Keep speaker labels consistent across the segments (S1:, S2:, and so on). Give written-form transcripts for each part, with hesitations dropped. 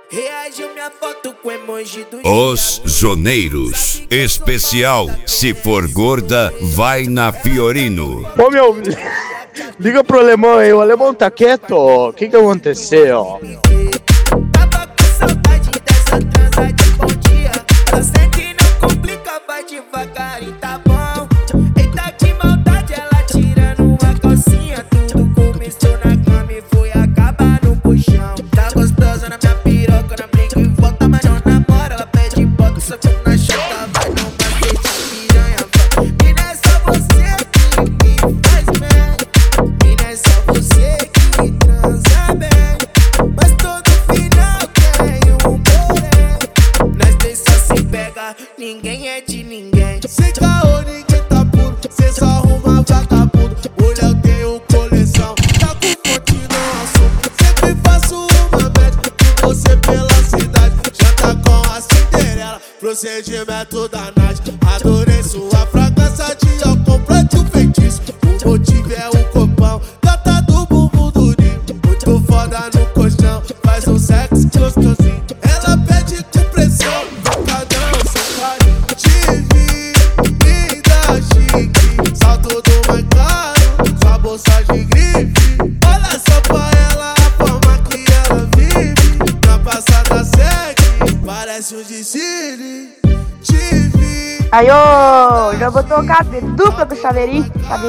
S1: Reagiu minha foto com emoji do
S2: Os Zoneiros. Especial, se for gorda, vai na Fiorino.
S3: Ô meu, liga pro alemão aí, o alemão tá quieto? O que aconteceu?
S1: Tava com saudade dessa transa de bom dia. Ela sente e não complica, vai devagar e tá bom. Eita de maldade, ela tirando uma calcinha. Tudo começou na cama e foi acabar no colchão. Tá gostosa na minha piroca, na brinca e volta, mas não namora. Ela pede bota, só que na chata vai não bater de piranha. E não é só você que faz bem, e não é só você que transa bem, mas todo final tem um porém. Nós dois só se pega, ninguém é de ninguém.
S4: Sem caô, ninguém tá puro, cê só arruma vagabundo. Mulher, eu tenho coleção, tá com fonte no assunto. Sempre faço uma média com você pela cidade. Já tá com a Cinderela, procedimento da Nath. Adorei sua fragrância de álcool, complete o feitiço. O motivo é o copão, gata do bumbum durinho. Muito foda no colchão, faz um sexo gostosinho. Ela pede com pressão, bocadão, sem carinho. Te vi, linda, chique, salto do mais caro, sua bolsa de grife. Olha só pra ela a forma que ela vive. Na passada segue, parece um desfile. Te vi.
S5: Aí, ô, já vou tocar de dupla do Chaveirinho.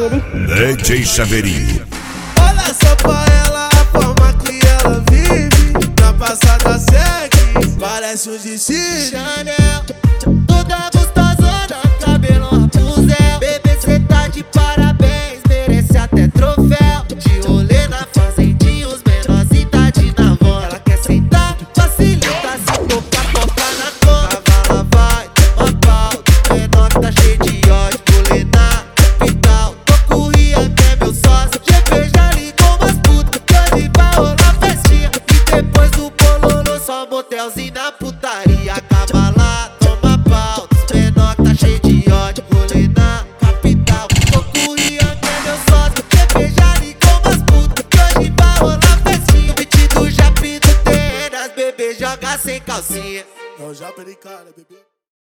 S2: DJ Chaveirinho.
S4: Olha só pra ela a forma que ela vive. Na passada segue, parece um desfile.
S1: Chanel, toda gostosona, cabelo rapunzel. Bebê, cê tá de parabéns, merece até troféu. De rolê na fazendinha, os menores idade na voz. Ela quer sentar, facilita, se tocar, toca na cor. Cavala vai, toma pau, do menor que tá cheio de ódio. Rolê na capital, tô com o Rian, que é meu sócio. GP já ligou umas putas, que hoje vai rolar festinha. E depois do bololô, só motelzinho na putaria. Cavala, toma pau, dos menor que tá cheio de ódio. Rolê na capital, tô com o Rian, que é meu sócio. GP já ligou umas putas, que hoje vai rolar festinha. Beat do Japi do terreno, as bebê joga sem calcinha.
S4: É o Japeri, cara, bebê.